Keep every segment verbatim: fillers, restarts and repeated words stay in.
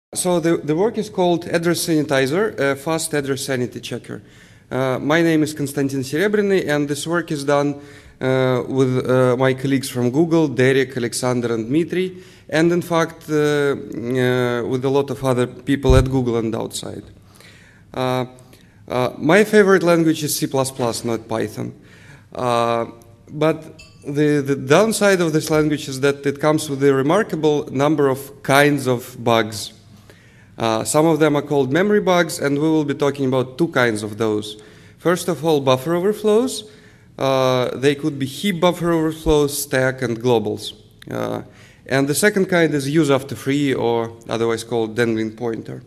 So the, the work is called Address Sanitizer, a fast address sanity checker. Uh, my name is Konstantin Serebryny, and this work is done uh, with uh, my colleagues from Google, Derek, Alexander, and Dmitry, and in fact uh, uh, with a lot of other people at Google and outside. Uh, uh, my favorite language is C plus plus, not Python. Uh, but the, the downside of this language is that it comes with a remarkable number of kinds of bugs. Uh, some of them are called memory bugs, and we will be talking about two kinds of those. First of all, buffer overflows. Uh, they could be heap buffer overflows, stack, and globals. Uh, and the second kind is use after free, or otherwise called dangling pointer.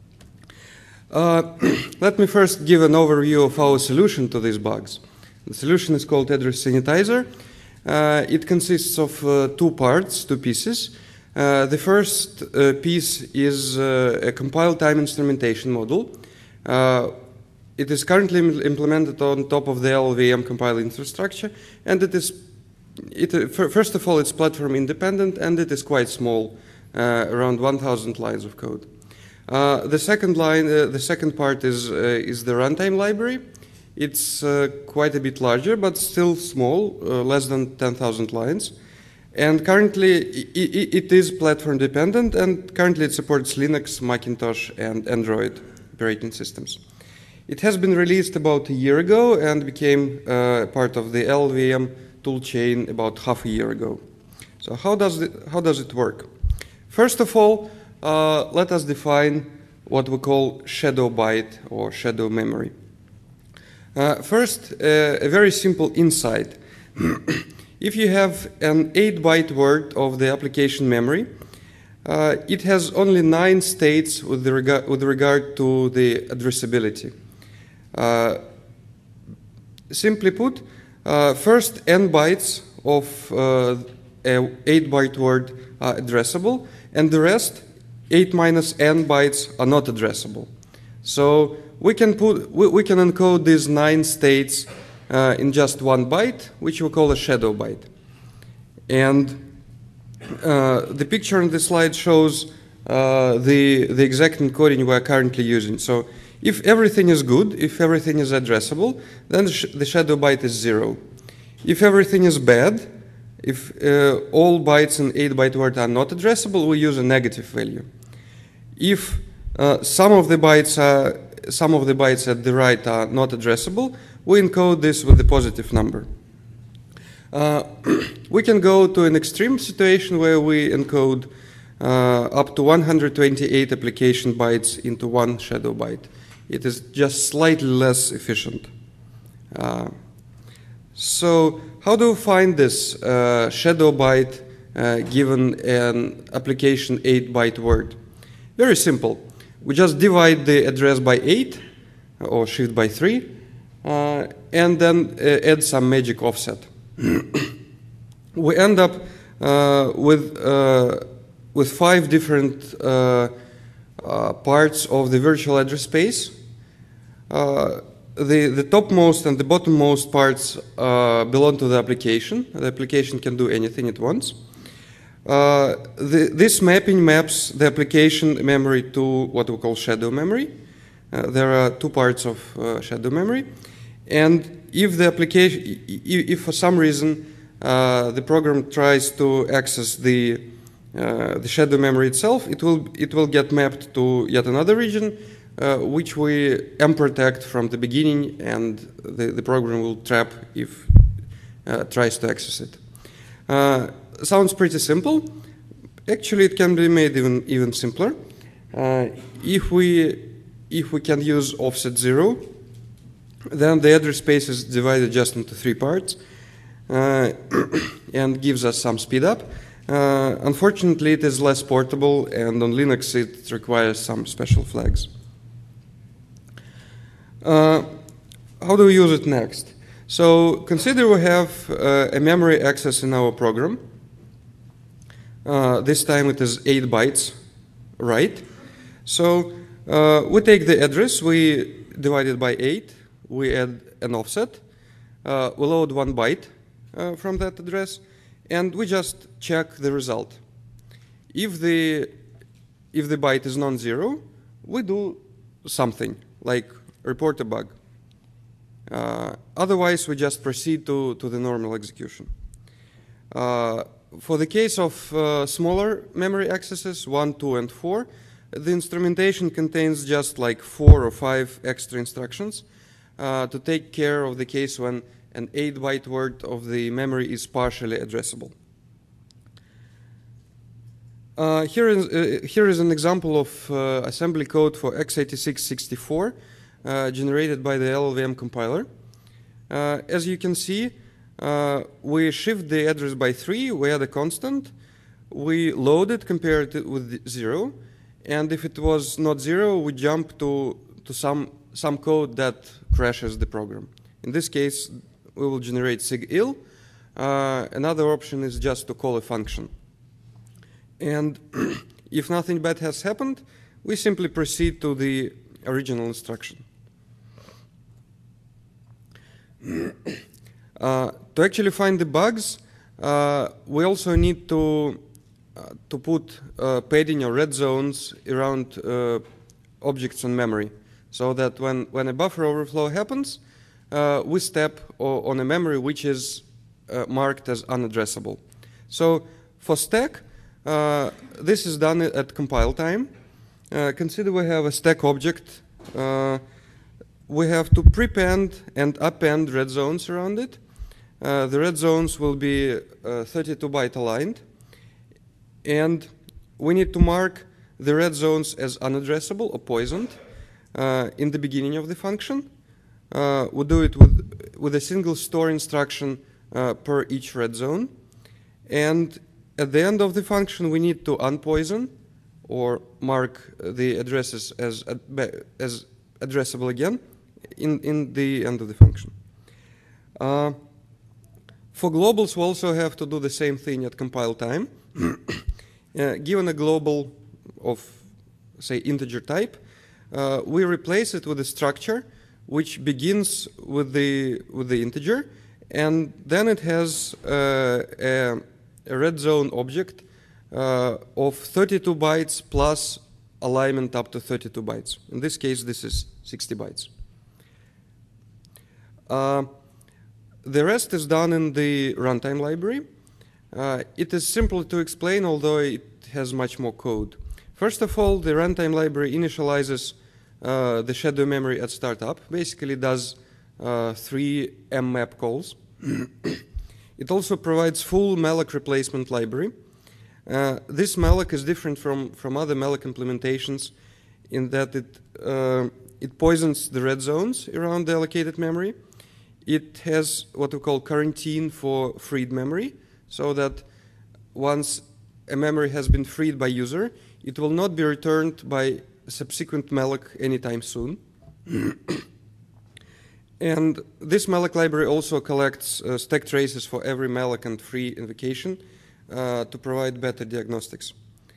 Uh, let me first give an overview of our solution to these bugs. The solution is called Address Sanitizer. Uh, it consists of uh, two parts, two pieces. Uh, the first uh, piece is uh, a compile time instrumentation module. Uh, it is currently im implemented on top of the L L V M compile infrastructure, and it is, it, uh, first of all, it's platform independent, and it is quite small, uh, around one thousand lines of code. Uh, the second line, uh, the second part is, uh, is the runtime library. It's uh, quite a bit larger, but still small, uh, less than ten thousand lines. And currently, it, it is platform dependent, and currently it supports Linux, Macintosh, and Android operating systems. It has been released about a year ago and became uh, part of the L L V M toolchain about half a year ago. So how does it, how does it work? First of all, uh, let us define what we call shadow byte or shadow memory. Uh, first, uh, a very simple insight. If you have an eight byte word of the application memory, uh, it has only nine states with, the rega with regard to the addressability. Uh, simply put, uh, first n bytes of uh, a eight byte word are addressable, and the rest, eight minus n bytes, are not addressable. So we can, put, we, we can encode these nine states Uh, in just one byte, which we call a shadow byte. And uh, the picture on this slide shows uh, the, the exact encoding we are currently using. So if everything is good, if everything is addressable, then the, sh the shadow byte is zero. If everything is bad, if uh, all bytes in eight byte word are not addressable, we use a negative value. If uh, some of the bytes are some of the bytes at the right are not addressable, we encode this with a positive number. Uh, we can go to an extreme situation where we encode uh, up to one hundred twenty-eight application bytes into one shadow byte. It is just slightly less efficient. Uh, so how do we find this uh, shadow byte uh, given an application eight byte word? Very simple. We just divide the address by eight, or shift by three, uh, and then uh, add some magic offset. We end up uh, with, uh, with five different uh, uh, parts of the virtual address space. Uh, the, the topmost and the bottommost parts uh, belong to the application. The application can do anything it wants. Uh, the, this mapping maps the application memory to what we call shadow memory. Uh, there are two parts of uh, shadow memory, and if the application, if, if for some reason uh, the program tries to access the uh, the shadow memory itself, it will it will get mapped to yet another region, uh, which we M protect from the beginning, and the, the program will trap if uh, tries to access it. Uh, Sounds pretty simple. Actually, it can be made even even simpler. Uh, if we if we can use offset zero, then the address space is divided just into three parts, uh, and gives us some speed up. Uh, unfortunately, it is less portable, and on Linux it requires some special flags. Uh, how do we use it next? So consider we have uh, a memory access in our program. Uh, this time it is eight bytes, right? So uh, we take the address, we divide it by eight, we add an offset, uh, we load one byte uh, from that address, and we just check the result. If the if the byte is non-zero, we do something, like report a bug. Uh, otherwise, we just proceed to, to the normal execution. Uh, for the case of uh, smaller memory accesses, one, two, and four, the instrumentation contains just like four or five extra instructions uh, to take care of the case when an eight byte word of the memory is partially addressable. Uh, here, is, uh, here is an example of uh, assembly code for x eighty-six sixty-four uh, generated by the L L V M compiler. Uh, as you can see, uh, we shift the address by three, we add a constant, we load it compared it with zero, and if it was not zero, we jump to, to some, some code that crashes the program. In this case, we will generate sig_il. Uh, another option is just to call a function. And if nothing bad has happened, we simply proceed to the original instruction. Uh, to actually find the bugs, uh, we also need to, uh, to put uh, padding or red zones around uh, objects on memory, so that when, when a buffer overflow happens, uh, we step on a memory which is uh, marked as unaddressable. So for stack, Uh, this is done at compile time. Uh, consider we have a stack object. Uh, we have to prepend and append red zones around it. Uh, the red zones will be thirty-two byte aligned. And we need to mark the red zones as unaddressable or poisoned uh, in the beginning of the function. Uh, we do it with, with a single store instruction uh, per each red zone. And at the end of the function, we need to unpoison or mark the addresses as, as addressable again in, in the end of the function. Uh, for globals, we also have to do the same thing at compile time. uh, given a global of, say, integer type, uh, we replace it with a structure which begins with the, with the integer, and then it has uh, a a red zone object uh, of thirty-two bytes plus alignment up to thirty-two bytes. In this case, this is sixty bytes. Uh, the rest is done in the runtime library. Uh, it is simple to explain, although it has much more code. First of all, the runtime library initializes uh, the shadow memory at startup. Basically does uh, three mmap calls. It also provides full malloc replacement library. Uh, this malloc is different from, from other malloc implementations in that it, uh, it poisons the red zones around the allocated memory. It has what we call quarantine for freed memory, so that once a memory has been freed by user, it will not be returned by subsequent malloc anytime soon. And this malloc library also collects uh, stack traces for every malloc and free invocation uh, to provide better diagnostics.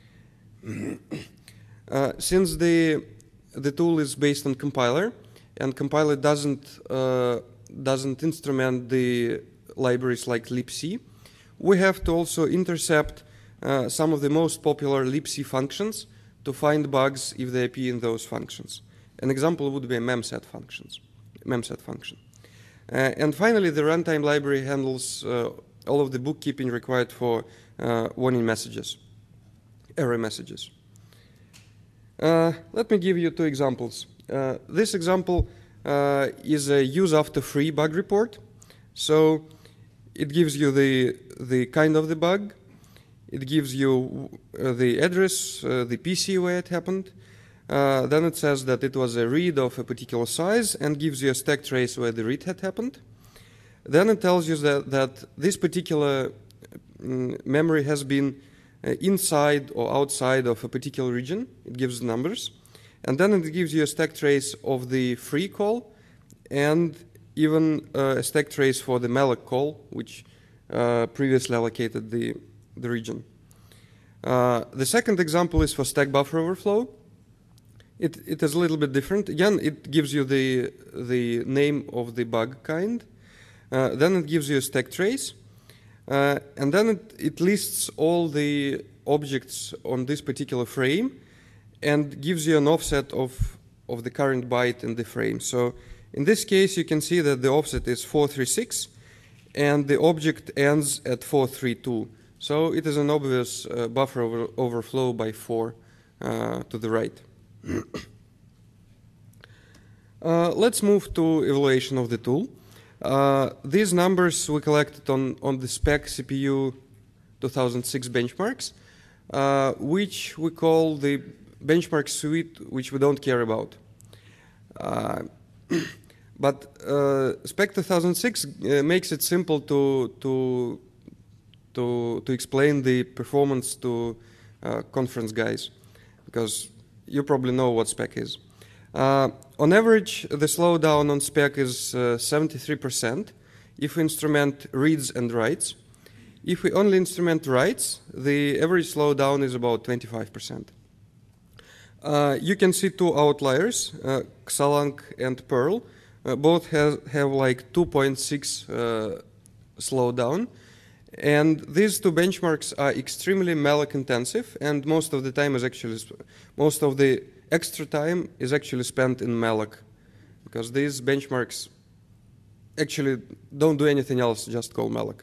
uh, since the, the tool is based on compiler, and compiler doesn't, uh, doesn't instrument the libraries like libc, we have to also intercept uh, some of the most popular libc functions to find bugs if they appear in those functions. An example would be memset functions. memset function. Uh, and finally, the runtime library handles uh, all of the bookkeeping required for uh, warning messages, error messages. Uh, let me give you two examples. Uh, this example uh, is a use after free bug report. So it gives you the, the kind of the bug, it gives you uh, the address, uh, the P C where it happened. Uh, then it says that it was a read of a particular size and gives you a stack trace where the read had happened. Then it tells you that, that this particular um, memory has been uh, inside or outside of a particular region. It gives numbers. And then it gives you a stack trace of the free call and even uh, a stack trace for the malloc call, which uh, previously allocated the, the region. Uh, the second example is for stack buffer overflow. It, it is a little bit different. Again, it gives you the, the name of the bug kind. Uh, then it gives you a stack trace. Uh, and then it, it lists all the objects on this particular frame and gives you an offset of, of the current byte in the frame. So in this case, you can see that the offset is four three six, and the object ends at four three two. So it is an obvious uh, buffer over overflow by four uh, to the right. uh, let's move to evaluation of the tool. Uh, these numbers we collected on, on the spec C P U two thousand six benchmarks, uh, which we call the benchmark suite, which we don't care about. Uh, but uh, spec two thousand six uh, makes it simple to, to, to, to explain the performance to uh, conference guys, because you probably know what spec is. Uh, on average, the slowdown on spec is uh, seventy-three percent if we instrument reads and writes. If we only instrument writes, the average slowdown is about twenty-five percent. Uh, you can see two outliers, uh, Xalang and Perl. Uh, both have, have like two point six uh, slowdown. And these two benchmarks are extremely malloc intensive, and most of the time is actually, most of the extra time is actually spent in malloc, because these benchmarks actually don't do anything else, just call malloc.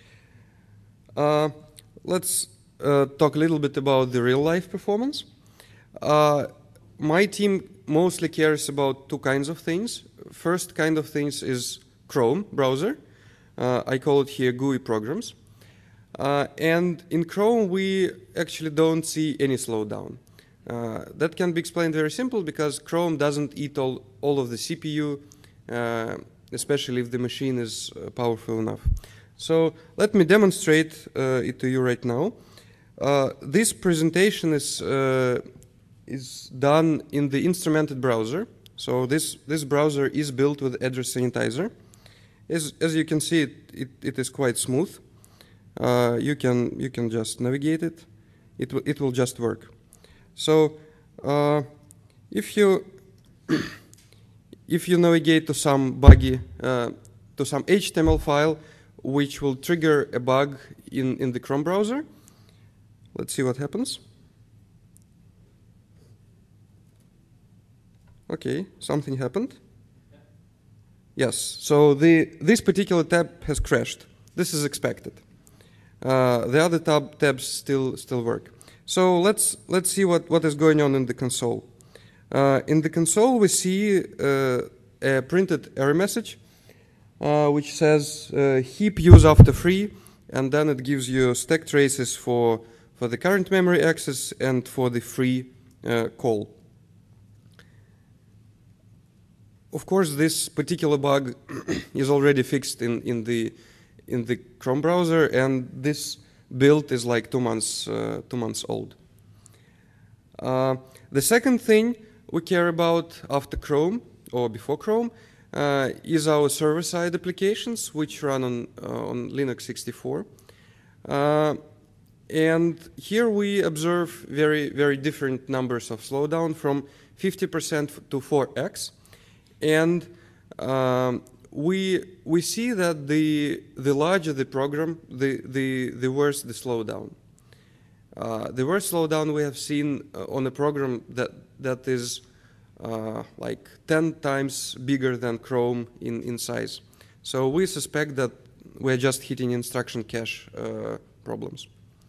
Uh, let's uh, talk a little bit about the real-life performance. Uh, my team mostly cares about two kinds of things. First kind of things is Chrome browser. Uh, I call it here G U I programs. Uh, and in Chrome, we actually don't see any slowdown. Uh, that can be explained very simple, because Chrome doesn't eat all, all of the C P U, uh, especially if the machine is uh, powerful enough. So let me demonstrate uh, it to you right now. Uh, this presentation is, uh, is done in the instrumented browser. So this, this browser is built with Address Sanitizer. As, as you can see, it, it, it is quite smooth. Uh, you can you can just navigate it. It will it will just work. So uh, if you if you navigate to some buggy uh, to some H T M L file, which will trigger a bug in in the Chrome browser, let's see what happens. Okay, something happened. Yes. So the this particular tab has crashed. This is expected. Uh, the other tab, tabs still still work. So let's let's see what, what is going on in the console. Uh, in the console, we see uh, a printed error message, uh, which says uh, heap use after free, and then it gives you stack traces for for the current memory access and for the free uh, call. Of course, this particular bug is already fixed in in the in the Chrome browser, and this build is like two months uh, two months old. Uh, the second thing we care about after Chrome or before Chrome uh, is our server-side applications, which run on uh, on Linux sixty-four. Uh, and here we observe very very different numbers of slowdown, from fifty percent to four x, and um, We we see that the the larger the program, the the the worse the slowdown. Uh, the worst slowdown we have seen uh, on a program that that is uh, like ten times bigger than Chrome in in size. So we suspect that we're just hitting instruction cache uh, problems.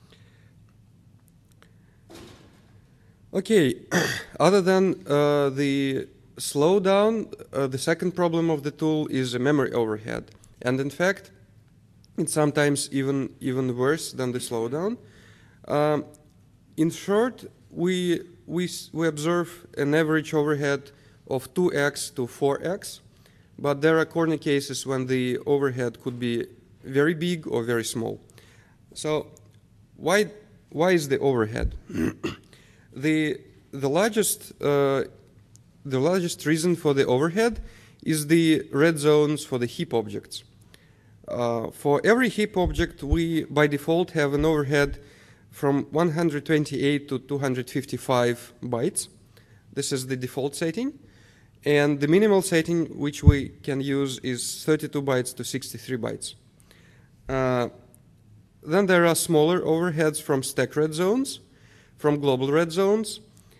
Okay, other than uh, the slowdown, uh, the second problem of the tool is a memory overhead, and in fact, it's sometimes even even worse than the slowdown. Um, in short, we we we observe an average overhead of two x to four x, but there are corner cases when the overhead could be very big or very small. So, why why is the overhead? the the largest uh, The largest reason for the overhead is the red zones for the heap objects. Uh, for every heap object, we by default have an overhead from one hundred twenty-eight to two hundred fifty-five bytes. This is the default setting. And the minimal setting which we can use is thirty-two bytes to sixty-three bytes. Uh, then there are smaller overheads from stack red zones, from global red zones,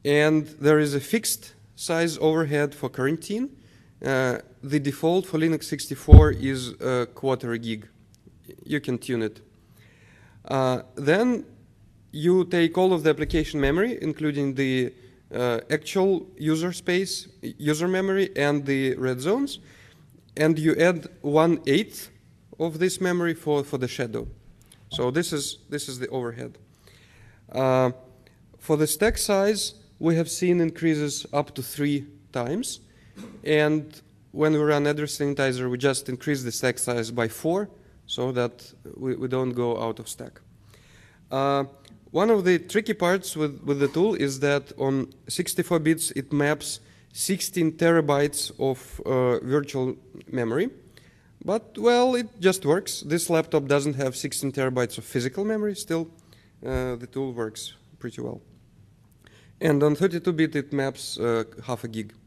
And there is a fixed size overhead for quarantine. Uh, the default for Linux sixty-four is a quarter a gig. You can tune it. Uh, then you take all of the application memory, including the uh, actual user space, user memory, and the red zones, and you add one eighth of this memory for, for the shadow. So this is, this is the overhead. Uh, for the stack size, we have seen increases up to three times. And when we run address sanitizer, we just increase the stack size by four so that we, we don't go out of stack. Uh, one of the tricky parts with, with the tool is that on sixty-four bits, it maps sixteen terabytes of uh, virtual memory. But, well, it just works. This laptop doesn't have sixteen terabytes of physical memory. Still, uh, the tool works pretty well. And on thirty-two bit, it maps uh, half a gig.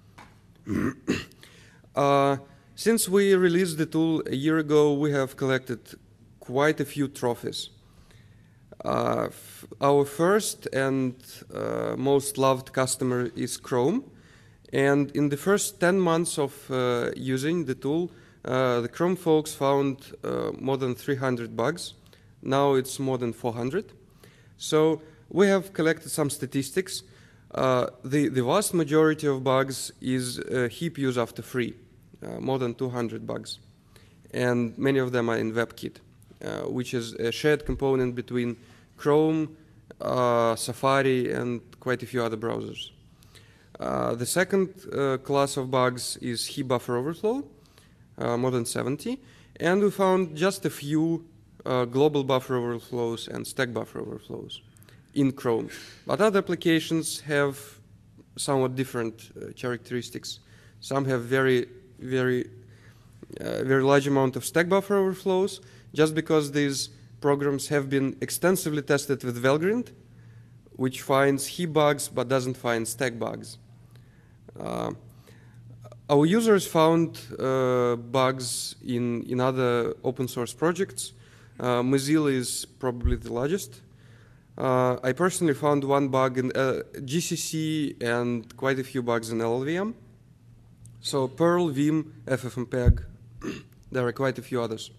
uh, since we released the tool a year ago, we have collected quite a few trophies. Uh, f our first and uh, most loved customer is Chrome. And in the first ten months of uh, using the tool, uh, the Chrome folks found uh, more than three hundred bugs. Now it's more than four hundred. So we have collected some statistics. Uh, the, the vast majority of bugs is uh, heap use after free, uh, more than two hundred bugs. And many of them are in WebKit, uh, which is a shared component between Chrome, uh, Safari, and quite a few other browsers. Uh, the second uh, class of bugs is heap buffer overflow, uh, more than seventy. And we found just a few uh, global buffer overflows and stack buffer overflows in Chrome. But other applications have somewhat different uh, characteristics. Some have very, very, uh, very large amount of stack buffer overflows, just because these programs have been extensively tested with Valgrind, which finds heap bugs but doesn't find stack bugs. Uh, our users found uh, bugs in, in other open source projects. Uh, Mozilla is probably the largest. Uh, I personally found one bug in uh, G C C and quite a few bugs in L L V M. So Perl, Vim, F F mpeg, there are quite a few others.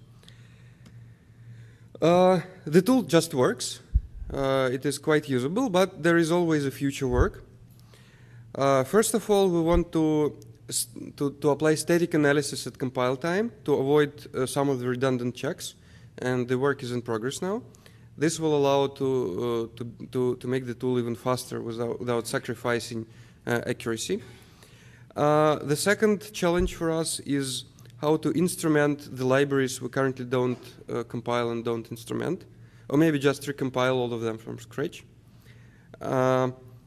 Uh, the tool just works. Uh, it is quite usable, but there is always a future work. Uh, first of all, we want to, to, to apply static analysis at compile time to avoid uh, some of the redundant checks, and the work is in progress now. This will allow to, uh, to, to, to make the tool even faster without, without sacrificing uh, accuracy. Uh, the second challenge for us is how to instrument the libraries we currently don't uh, compile and don't instrument, or maybe just recompile all of them from scratch. Uh,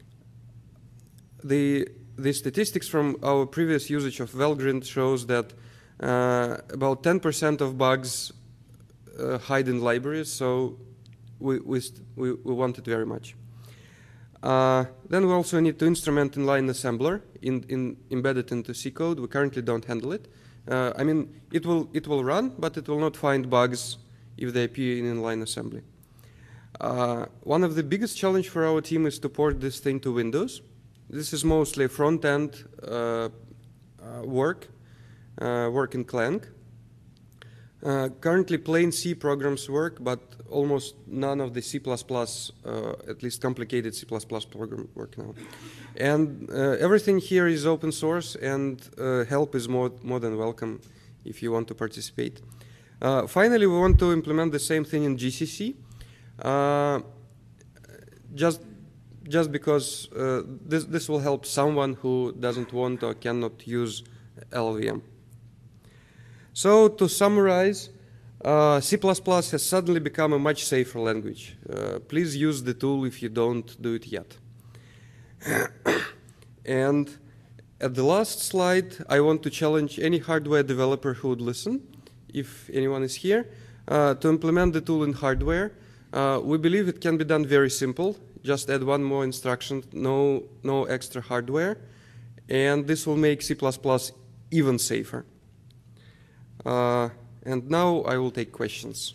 the, the statistics from our previous usage of Valgrind shows that uh, about ten percent of bugs uh, hide in libraries, so we, we, we, we want it very much. Uh, then we also need to instrument inline assembler in, in embedded into C code. We currently don't handle it. Uh, I mean, it will, it will run, but it will not find bugs if they appear in inline assembly. Uh, one of the biggest challenge for our team is to port this thing to Windows. This is mostly front-end uh, uh, work, uh, work in Clang. Uh, currently, plain C programs work, but almost none of the C plus plus, uh, at least complicated C plus plus program work now. And uh, everything here is open source, and uh, help is more, more than welcome if you want to participate. Uh, finally, we want to implement the same thing in G C C, uh, just, just because uh, this, this will help someone who doesn't want or cannot use L L V M. So to summarize, uh, C plus plus has suddenly become a much safer language. Uh, please use the tool if you don't do it yet. And at the last slide, I want to challenge any hardware developer who would listen, if anyone is here, uh, to implement the tool in hardware. Uh, we believe it can be done very simple. Just add one more instruction, no, no extra hardware, and this will make C plus plus even safer. Uh, and now I will take questions.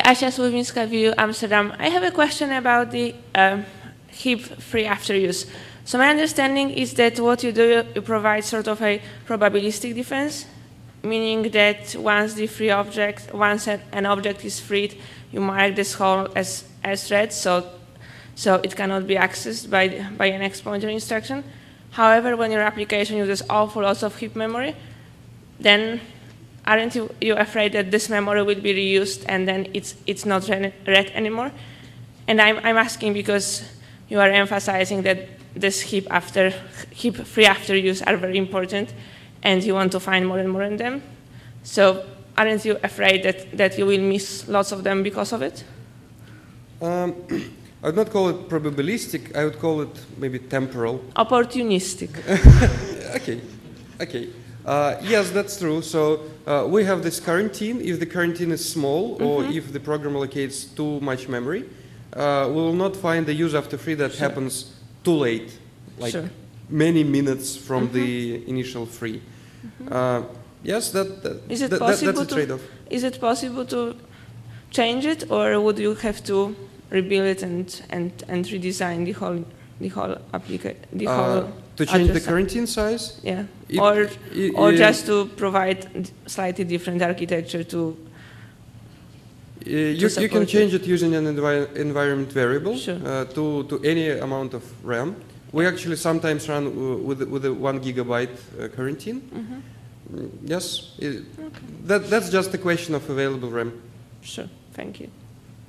Asia Słowinska View, Amsterdam. I have a question about the um, heap free after use. So my understanding is that what you do, you provide sort of a probabilistic defense, meaning that once the free object, once an object is freed, you mark this whole as, as read, so, so it cannot be accessed by, by an X pointer instruction. However, when your application uses awful lots of heap memory, then aren't you, you afraid that this memory will be reused and then it's, it's not read anymore? And I'm, I'm asking because you are emphasizing that this heap after, heap free after use are very important and you want to find more and more in them. So aren't you afraid that, that you will miss lots of them because of it? Um, I would not call it probabilistic, I would call it maybe temporal. Opportunistic. Okay, okay. Uh, yes, that's true. So uh, we have this quarantine. If the quarantine is small, mm-hmm. or if the program allocates too much memory, uh, we will not find the use after free that sure. happens too late, like sure. many minutes from mm-hmm. the initial free. Mm-hmm. uh, yes, that, that, is it that, possible that that's a trade-off. Is it possible to change it, or would you have to rebuild it and and and redesign the whole the whole application? The uh, whole to change the quarantine size? Yeah, it, or it, or it, just to provide slightly different architecture to. Uh, you, you can change it using an envi environment variable sure. uh, to, to any amount of RAM. We actually sometimes run uh, with, with a one gigabyte uh, quarantine. Mm-hmm. mm, yes, it, okay. that, that's just a question of available RAM. Sure, thank you.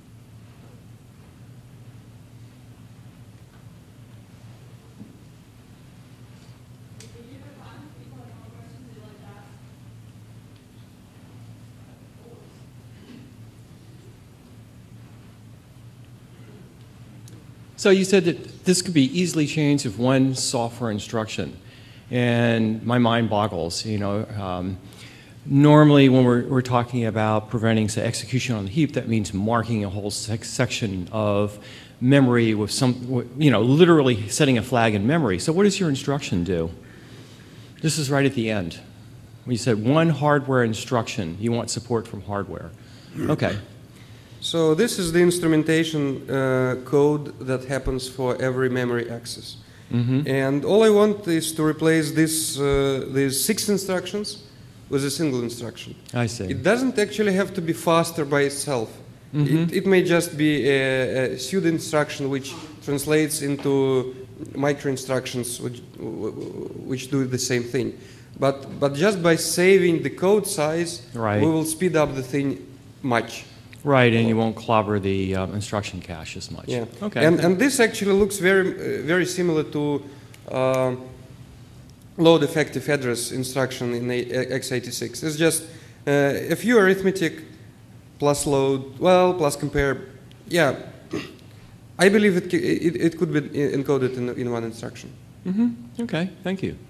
So you said that this could be easily changed with one software instruction, and my mind boggles. You know, um, normally when we're, we're talking about preventing, say, execution on the heap, that means marking a whole sec section of memory with some, you know, literally setting a flag in memory. So what does your instruction do? This is right at the end. You said one hardware instruction. You want support from hardware. Okay. So this is the instrumentation uh, code that happens for every memory access. Mm-hmm. And all I want is to replace this, uh, these six instructions with a single instruction. I see. It doesn't actually have to be faster by itself. Mm-hmm. it, it may just be a, a pseudo instruction which translates into micro instructions which, which do the same thing. But, but just by saving the code size, right. we will speed up the thing much. Right, and you won't clobber the uh, instruction cache as much. Yeah. Okay. And, and this actually looks very, uh, very similar to uh, load effective address instruction in x eighty-six. It's just uh, a few arithmetic plus load, well, plus compare. Yeah, I believe it, it, it could be encoded in, in one instruction. Mm-hmm. Okay, thank you.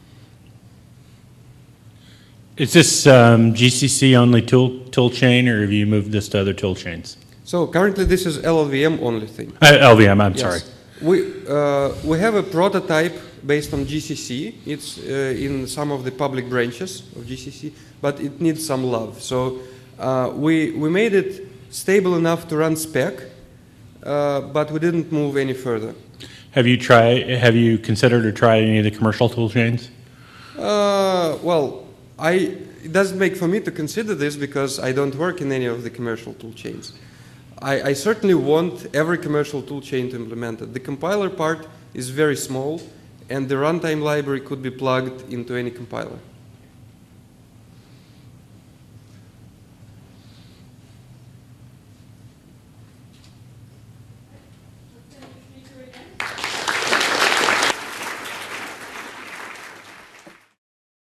Is this um, G C C only tool, tool chain, or have you moved this to other tool chains? So currently this is L L V M only thing. Uh, L V M, I'm yes. sorry. We, uh, we have a prototype based on G C C. It's uh, in some of the public branches of G C C, but it needs some love. So uh, we, we made it stable enough to run spec, uh, but we didn't move any further. Have you tried, have you considered or tried any of the commercial tool chains? Uh, well, I, it doesn't make for me to consider this because I don't work in any of the commercial tool chains. I, I certainly want every commercial tool chain to implement it. The compiler part is very small, and the runtime library could be plugged into any compiler.